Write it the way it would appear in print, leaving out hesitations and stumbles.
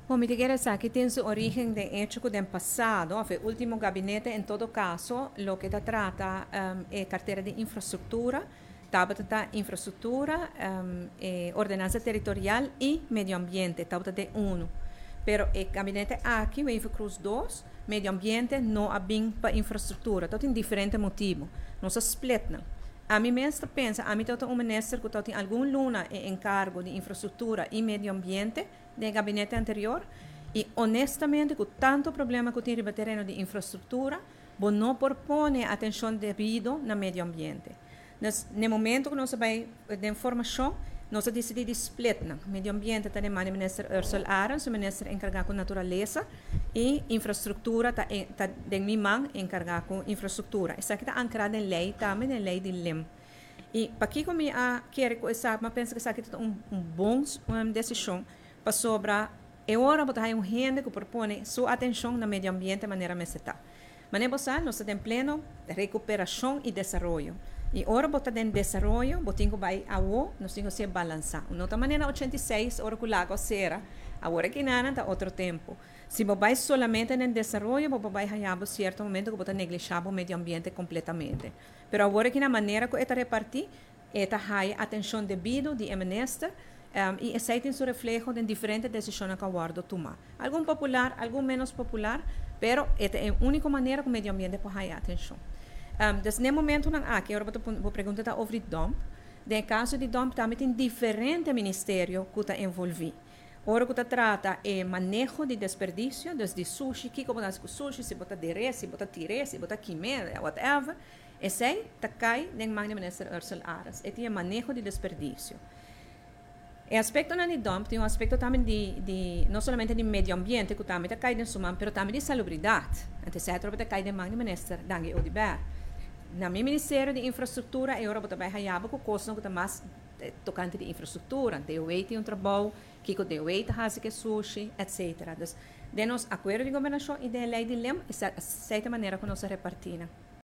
Bom, me diga que tiene su origen de hecho del pasado, el último gabinete en todo caso, lo que trata es cartera de infraestructura, tabata infraestructura, ordenanza territorial y medio ambiente, tabata de uno. Pero el gabinete aquí, Wave Cruz 2, medio ambiente no había para infraestructura, todo en diferentes motivos, no se splitnan. A mí me pensa, a mí todo un ministro que tiene algún luna en cargo de infraestructura y medio ambiente del gabinete anterior y honestamente con tanto problema que tiene el terreno de infraestructura, vos no propone atención debido al medio ambiente. Entonces, en el momento que nos va de información, nos decidimos split, medio ambiente está en el ministro Ursula Arens, el ministro encargado con naturaleza y infraestructura está de mi man encargado con infraestructura. Esa que está ancrada en ley, también en ley de LIM. Y para que como quiere começar, mas penso que essa aqui é uma decisão para sobrar é hora botar um gente que propõe sua atenção no meio ambiente de maneira mais está. Mas nós estamos em pleno recuperação e desenvolvimento. E hora botar em desenvolvimento, botinho que vai a o, nós temos que se balançar. De outra maneira, 86, hora que o lago será, agora que nada, está outro tempo. Se você vai solamente no desenvolvimento, você vai ganhar um certo momento que você negligenciar o meio ambiente completamente. Mas agora que na maneira que está repartir, está ganhando atenção devida de ministro e esse tem seu reflexo em diferentes decisões que o guarda tomar. Algum popular, algum menos popular, mas esta é a única maneira que o meio ambiente pode ganhar atenção. Então, no momento que eu vou perguntar sobre DOMP, no caso de DOMP, também tem diferentes ministérios que estão envolvidos. Ora que trata é manejo de desperdício, desde sushi, que como das sushi, se botar dire, se botar tire, se botar quimera, whatever. Esse aí cai no mão do ministro Ursula Arens. Esse é manejo de desperdício. O aspecto de DOMP tem um aspecto também de não somente de meio ambiente, que também cai no sumam, mas também de salubridade. Então, se é cai no mão do ministro Dangue Odiber. Na meu Ministério de Infraestrutura, eu também hayaba com coisas que mais tocante de infraestrutura. Deu tem um trabalho, que deu faz que sushi, etc. Então, de nos acordo de governação e da lei de LEM, essa é a maneira que nós repartimos.